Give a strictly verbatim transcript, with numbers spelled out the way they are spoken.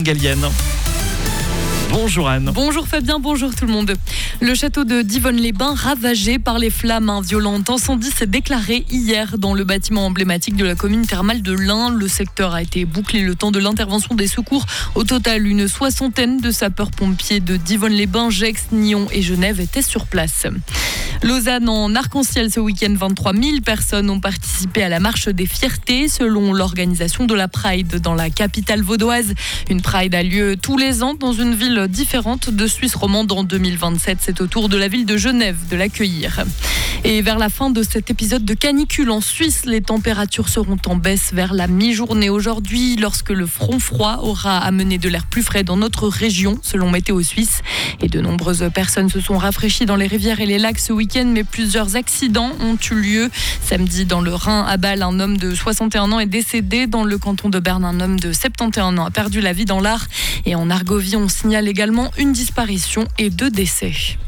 Galienne. Bonjour Anne. Bonjour Fabien, bonjour tout le monde. Le château de Divonne-les-Bains ravagé par les flammes. Un violent incendie s'est déclaré hier dans le bâtiment emblématique de la commune thermale de l'Ain. Le secteur a été bouclé le temps de l'intervention des secours. Au total, une soixantaine de sapeurs-pompiers de Divonne-les-Bains, Gex, Nyon et Genève étaient sur place. Lausanne en arc-en-ciel ce week-end, vingt-trois mille personnes ont participé à la marche des fiertés selon l'organisation de la Pride dans la capitale vaudoise. Une Pride a lieu tous les ans dans une ville différente de Suisse romande en deux mille vingt-sept. C'est au tour de la ville de Genève de l'accueillir. Et vers la fin de cet épisode de canicule en Suisse, les températures seront en baisse vers la mi-journée aujourd'hui lorsque le front froid aura amené de l'air plus frais dans notre région, selon Météo Suisse. Et de nombreuses personnes se sont rafraîchies dans les rivières et les lacs ce week-end, mais plusieurs accidents ont eu lieu. Samedi, dans le Rhin, à Bâle, un homme de soixante et un ans est décédé. Dans le canton de Berne, un homme de soixante et un ans a perdu la vie dans l'Ar. Et en Argovie, on signale également une disparition et deux décès.